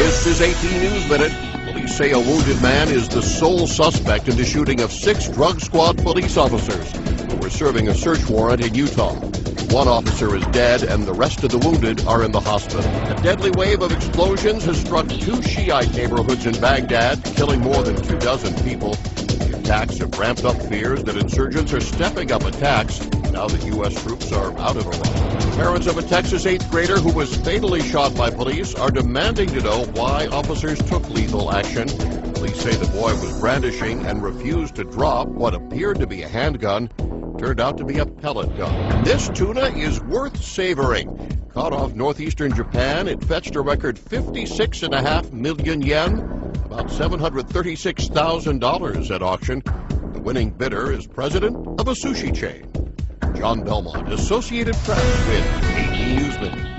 This is 18 News Minute. Police say a wounded man is the sole suspect in the shooting of 6 drug squad police officers who were serving a search warrant in Utah. One officer is dead and the rest of the wounded are in the hospital. A deadly wave of explosions has struck 2 Shiite neighborhoods in Baghdad, killing more than 24 people. The attacks have ramped up fears that insurgents are stepping up attacks now that U.S. troops are out of Iraq. Parents of a Texas 8th grader who was fatally shot by police are demanding to know why officers took lethal action. Police say the boy was brandishing and refused to drop what appeared to be a handgun. Turned out to be a pellet gun. This tuna is worth savoring. Caught off northeastern Japan, it fetched a record 56.5 million yen, about $736,000 at auction. The winning bidder is president of a sushi chain. John Belmont, Associated Press, with 18 News Minute.